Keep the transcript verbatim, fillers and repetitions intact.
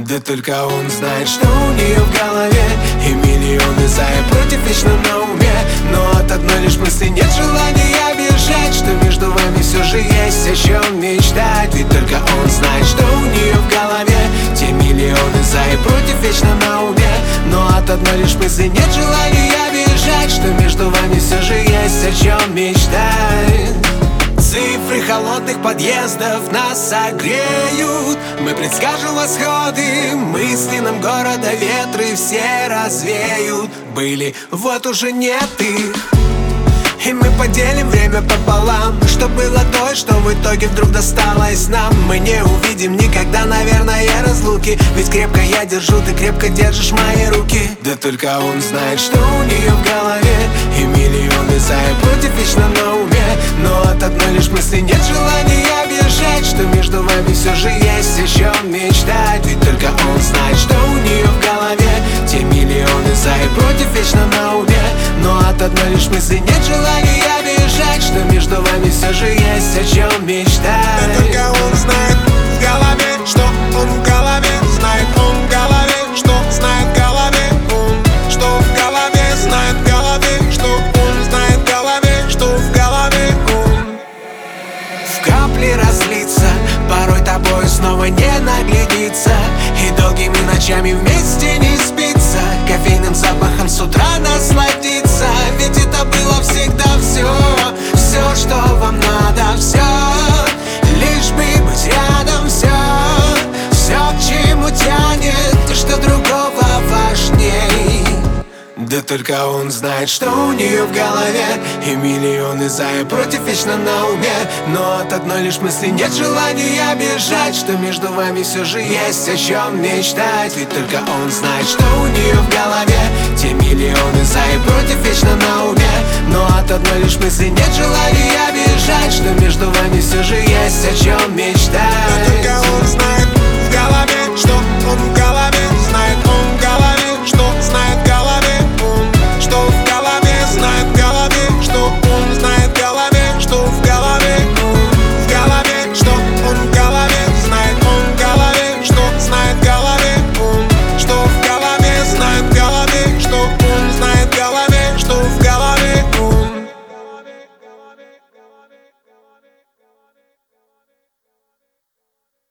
Да только он знает, что у нее в голове, и миллионы за и против вечно на уме. Но от одной лишь мысли нет желания бежать, что между вами все же есть о чем мечтать. Ведь только он знает, что у нее в голове, те миллионы за и против вечно на уме. Но от одной лишь мысли нет желания бежать, что между вами все же есть о чем мечтать. Цифры холодных подъездов нас согреют, мы предскажем восходы, мысли нам города ветры все развеют. Были, вот уже нет их, и мы поделим время пополам. Что было то, и что в итоге вдруг досталось нам. Мы не увидим никогда, наверное, разлуки, ведь крепко я держу, ты крепко держишь мои руки. Да только он знает, что у нее в голове, и миллионы за и против вечно на уме. Но от одной лишь мысли нет желания бежать, что между вами все же есть о чем мечтать. Ведь только он знает, что у нее в голове, те миллионы за и против вечно на уме. Но от одной лишь мысли нет желания бежать, что между вами все же есть о чем мечтать. Да только он знает в голове, что он в голове, знает он в голове, что знает в голове он, что в голове, знает в голове, что он знает в голове, что в голове он. В капли разлиться, порой тобой снова не наглядится, и долгими ночами вместе не спится, кофейным запахом с утра насладиться. Ведь это было всегда все, все, что вам надо, все, лишь бы быть рядом, все, все, к чему тянет, то, что другого важней. Да только он знает, что у нее в голове, и миллионы за и против вечно на уме. Но от одной лишь мысли нет желания бежать, что между вами все же есть о чем мечтать. Ведь только он знает, что у нее в голове, те миллионы за и против вечно на уме. Но от одной лишь мысли нет желания бежать, что между вами все же есть о чем мечтать.